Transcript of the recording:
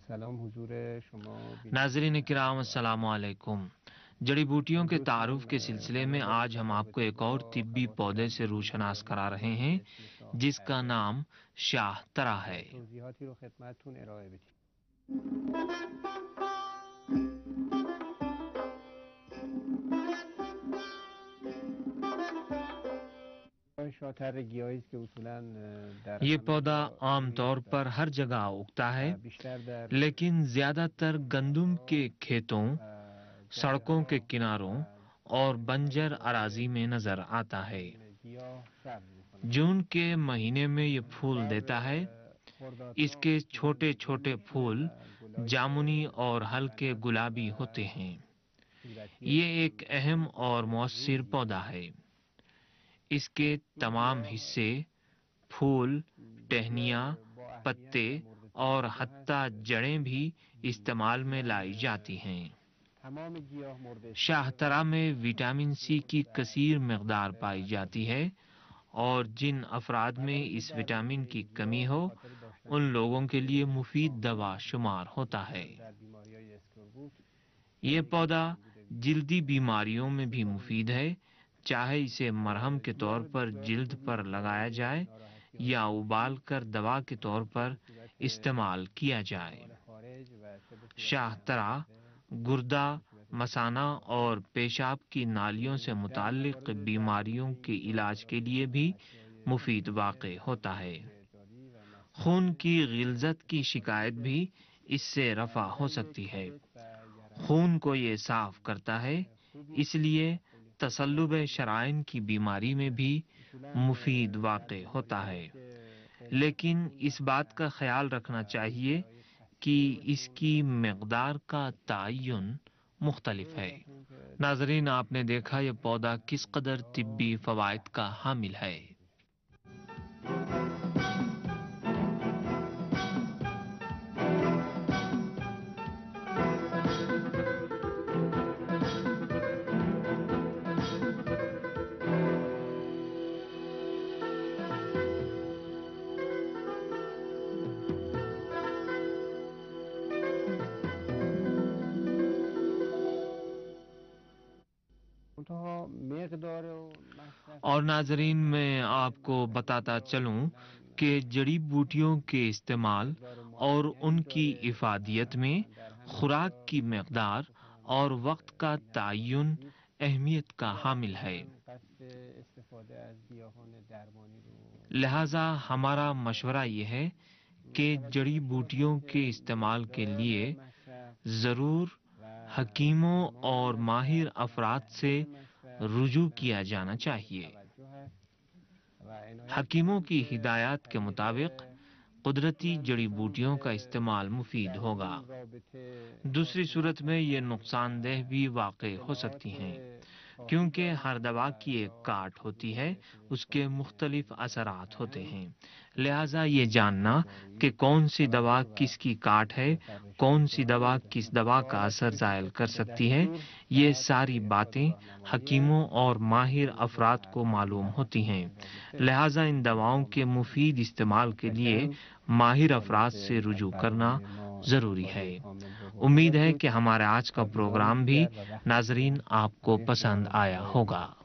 नाजरीन किराम अस्सलाम वालेकुम। जड़ी बूटियों के तारुफ के सिलसिले में आज हम आपको एक और तिब्बी पौधे से रूशनास करा रहे हैं जिसका नाम शाहतरा है। ये पौधा आमतौर पर हर जगह उगता है, लेकिन ज्यादातर गंदुम के खेतों, सड़कों के किनारों और बंजर अराजी में नजर आता है। जून के महीने में ये फूल देता है। इसके छोटे छोटे फूल जामुनी और हल्के गुलाबी होते हैं। ये एक अहम और मौसर पौधा है। इसके तमाम हिस्से, फूल, टहनियाँ, पत्ते और हत्ता जड़ें भी इस्तेमाल में लाई जाती हैं। शाहतरा में विटामिन सी की कसीर मकदार पाई जाती है और जिन अफराद में इस विटामिन की कमी हो उन लोगों के लिए मुफीद दवा शुमार होता है। ये पौधा जिल्दी बीमारियों में भी मुफीद है, चाहे इसे मरहम के तौर पर जिल्द पर लगाया जाए या उबाल कर दवा के तौर पर इस्तेमाल किया जाए। शाहतरा गुर्दा, मसाना और पेशाब की नालियों से मुताल्लिक बीमारियों के इलाज के लिए भी मुफीद वाक़ होता है। खून की गिलज़त की शिकायत भी इससे रफा हो सकती है। खून को ये साफ करता है, इसलिए तसल्लुब शराइन की बीमारी में भी मुफीद वाक़ होता है। लेकिन इस बात का ख्याल रखना चाहिए कि इसकी मकदार का तयन मुख्तलिफ है। नाजरीन, आपने देखा यह पौधा किस कदर तिब्बी फवायद का हामिल है। और नाजरीन, मैं आपको बताता चलूं कि जड़ी बूटियों के इस्तेमाल और उनकी इफादियत में खुराक की मकदार और वक्त का तयन अहमियत का हामिल है। लिहाजा हमारा मशवरा यह है कि जड़ी बूटियों के इस्तेमाल के लिए ज़रूर हकीमों और माहिर अफराद से रुजू किया जाना चाहिए। हकीमों की हिदायत के मुताबिक कुदरती जड़ी बूटियों का इस्तेमाल मुफीद होगा। दूसरी सूरत में ये नुकसानदेह भी वाक़ हो सकती हैं, क्योंकि हर दवा की एक काट होती है, उसके मुख्तलिफ असरात होते हैं। लिहाजा ये जानना कि कौन सी दवा किसकी काट है, कौन सी दवा किस दवा का असर ज़ायल कर सकती है, ये सारी बातें हकीमों और माहिर अफराद को मालूम होती हैं। लिहाजा इन दवाओं के मुफीद इस्तेमाल के लिए माहिर अफराद से रुजू करना ज़रूरी है। उम्मीद है कि हमारे आज का प्रोग्राम भी नाजरीन आपको पसंद आया होगा।